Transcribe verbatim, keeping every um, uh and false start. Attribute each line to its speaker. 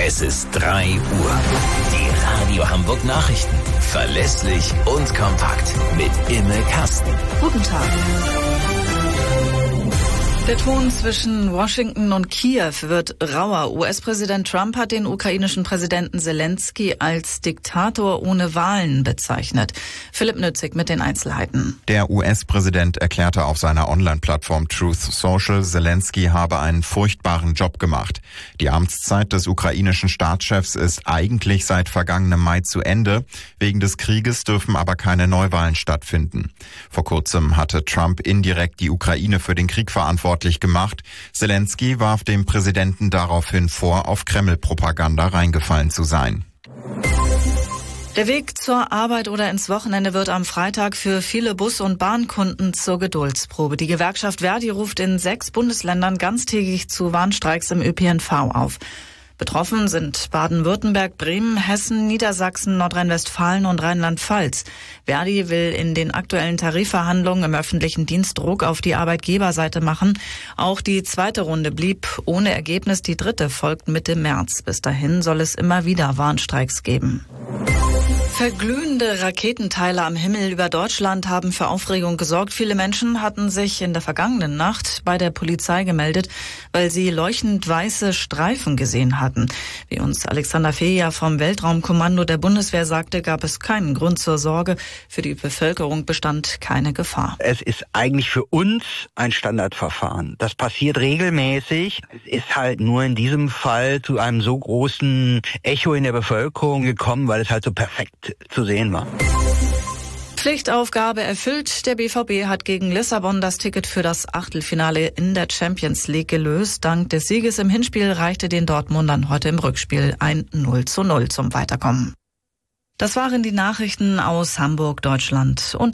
Speaker 1: Es ist drei Uhr. Die Radio Hamburg Nachrichten. Verlässlich und kompakt. Mit Imme Kasten.
Speaker 2: Guten Tag. Der Ton zwischen Washington und Kiew wird rauer. U S-Präsident Trump hat den ukrainischen Präsidenten Zelensky als Diktator ohne Wahlen bezeichnet. Philipp Nützig mit den Einzelheiten.
Speaker 3: Der U S-Präsident erklärte auf seiner Online-Plattform Truth Social, Zelensky habe einen furchtbaren Job gemacht. Die Amtszeit des ukrainischen Staatschefs ist eigentlich seit vergangenem Mai zu Ende. Wegen des Krieges dürfen aber keine Neuwahlen stattfinden. Vor kurzem hatte Trump indirekt die Ukraine für den Krieg verantwortlich gemacht. Zelensky warf dem Präsidenten daraufhin vor, auf Kreml-Propaganda reingefallen zu sein.
Speaker 2: Der Weg zur Arbeit oder ins Wochenende wird am Freitag für viele Bus- und Bahnkunden zur Geduldsprobe. Die Gewerkschaft Verdi ruft in sechs Bundesländern ganztägig zu Warnstreiks im Ö P N V auf. Betroffen sind Baden-Württemberg, Bremen, Hessen, Niedersachsen, Nordrhein-Westfalen und Rheinland-Pfalz. Verdi will in den aktuellen Tarifverhandlungen im öffentlichen Dienst Druck auf die Arbeitgeberseite machen. Auch die zweite Runde blieb ohne Ergebnis. Die dritte folgt Mitte März. Bis dahin soll es immer wieder Warnstreiks geben. Verglühende Raketenteile am Himmel über Deutschland haben für Aufregung gesorgt. Viele Menschen hatten sich in der vergangenen Nacht bei der Polizei gemeldet, weil sie leuchtend weiße Streifen gesehen hatten. Wie uns Alexander Feja vom Weltraumkommando der Bundeswehr sagte, gab es keinen Grund zur Sorge. Für die Bevölkerung bestand keine Gefahr.
Speaker 4: Es ist eigentlich für uns ein Standardverfahren. Das passiert regelmäßig. Es ist halt nur in diesem Fall zu einem so großen Echo in der Bevölkerung gekommen, weil es halt so perfekt zu sehen war.
Speaker 2: Pflichtaufgabe erfüllt. Der B V B hat gegen Lissabon das Ticket für das Achtelfinale in der Champions League gelöst. Dank des Sieges im Hinspiel reichte den Dortmundern heute im Rückspiel ein null zu null zum Weiterkommen. Das waren die Nachrichten aus Hamburg, Deutschland und